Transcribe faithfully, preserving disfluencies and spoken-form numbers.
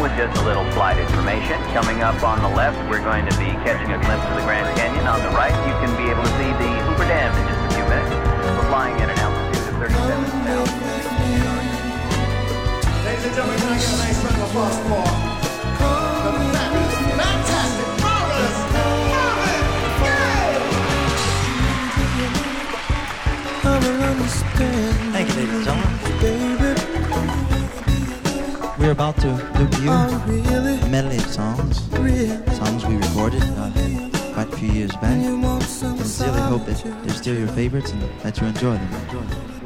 with just a little flight information. Coming up on the left, we're going to be catching a glimpse of the Grand Canyon. On the right, you can be able to see the Hoover Dam in just a few minutes. We're flying at an altitude of thirty-seven thousand feet. Ladies and gentlemen, can I get a nice round of applause for the fabulous, fantastic, marvelous, Marvin Gaye! Thank you, ladies and gentlemen. We're about to review a medley of songs, songs we recorded uh, quite a few years back. Sincerely hope that they're still your favorites and that you enjoy them.